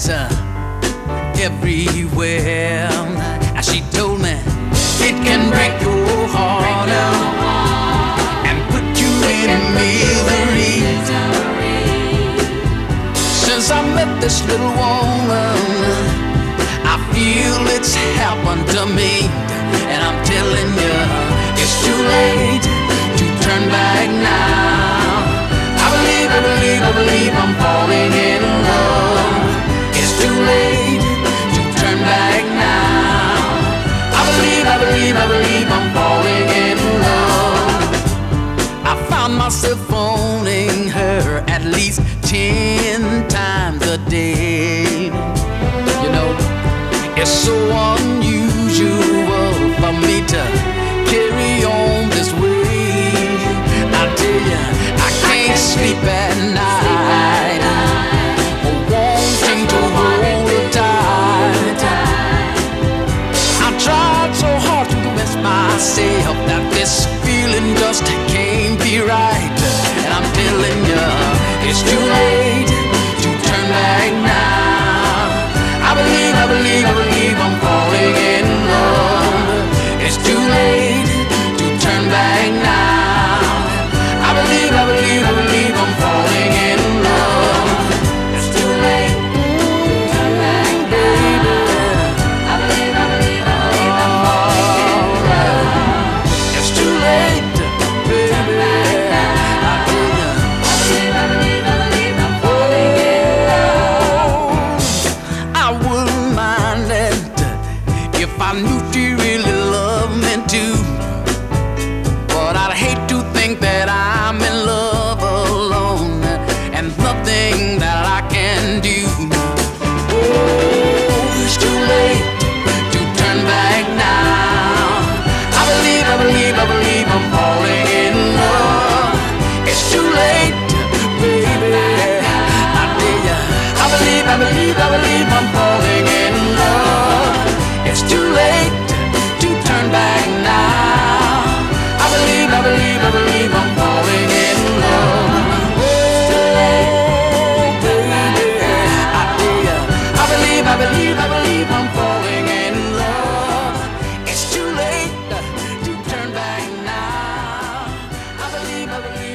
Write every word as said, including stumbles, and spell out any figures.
lights uh, everywhere. And she told me it can break your heart uh, and put you in misery. Since I met this little woman, I feel it's happened to me. And I'm telling you, it's too late to turn back now. I believe, I believe, I believe I'm falling in love. It's too late to turn back now. I believe, I believe, I believe I'm falling in love. I found myself phoning her at least ten times a day. You know, it's so unusual for me to carry on this way. I tell you, I can't sleep at night, wanting to hold her tight. I tried so hard to convince myself that this feeling just can't be right. And I'm telling you, it's too late to turn back now. I believe, I believe, I believe I'm falling in love. It's too late to turn back now. I believe, I believe, I believe I'm falling in love. It's too late to turn back, baby. I believe, I believe, I believe I'm falling in love. It's too late, baby. I believe, I believe, I believe I'm falling in love. I wouldn't mind it if I knew she really loved me too. But I'd hate to think that I'm in love alone and nothing that I can do. Oh, it's too late to turn back now. I believe, I believe, I believe I'm falling in love. It's too late, baby. I tell ya, I believe, I believe, I believe I'm falling in love. It's too late to turn back now. I believe, I believe, I believe I'm falling in love. Oh, baby, I tell ya, I believe, I believe, I believe I'm falling in love. It's too late to turn back now. I believe, I believe.